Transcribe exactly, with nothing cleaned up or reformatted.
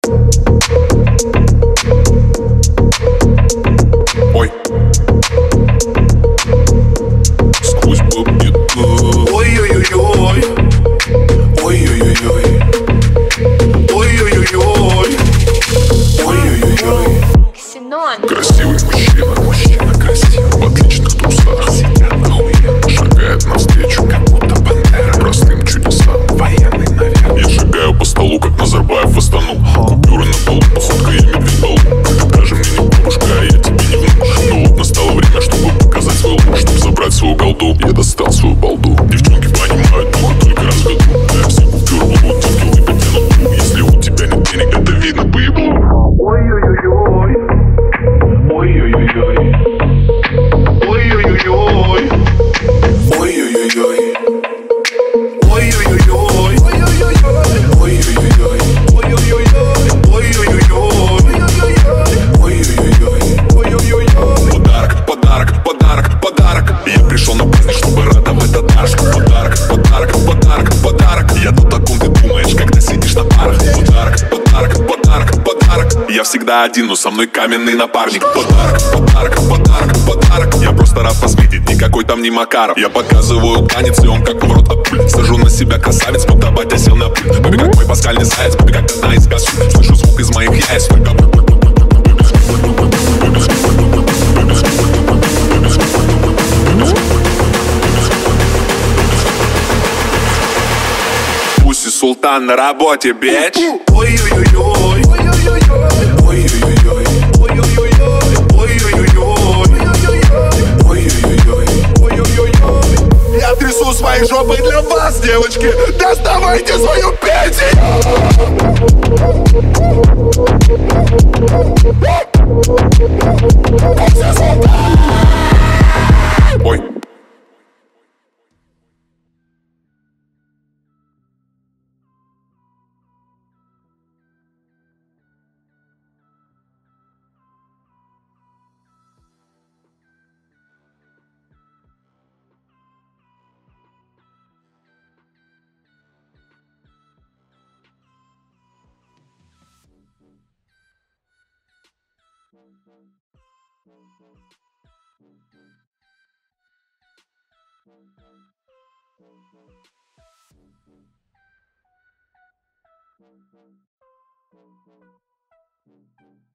Ой. Сквозь бабки. Ой-ой-ой-ой. Ой-ой-ой-ой. Ой-ой-ой-ой. Ой-ой-ой-ой. Красивый мужчина, мужчина красивый, в отличных трусах, сидят охуенно, шагает навстречу, как будто бандера, простым чудесам, военный наверх. Я шагаю по столу, как Назарбаев в Астану. Купюры на полу, походка я медведь балу. Даже мне не бабушка, а я тебе не внук. Но вот настало время, чтобы показать свой лук, чтобы забрать свою голду. Я достал свою балду. Девчонки понимают, духа только раз в году. Я все купюры могу, девки выпить тянут. Если у тебя нет денег, это видно по еблу. Ой-ой-ой-ой. Ой-ой-ой-ой. Ой-ой-ой-ой. Ой-ой-ой-ой. Ой-ой-ой-ой. Ой-ой-ой-ой. Подарок, подарок, подарок, подарок. Я пришел на праздник, чтобы радовать подарок. Подарок, подарок, подарок, подарок. Я тут, о ком ты думаешь, когда сидишь на парах. Подарок, подарок, подарок, подарок. Я всегда один, но со мной каменный напарник. Подарок, подарок, подарок, подарок. Я просто рад вас видеть, никакой там не Макаров. Я показываю танец, и он как в рот опуль. Сажу на себя красавец, будто батя сел на пуль. Бэби, как мой пасхальный заяц, бэби, как одна из косу. Слышу звук из моих яиц, только Пусть и султан на работе, бич. Ой-ой-ой-ой. Ой-ой-ой-ой. Ой-ой-ой-ой. Я трясу своей жопой для вас, девочки. Доставайте свою пенсию. Ой. Thank you.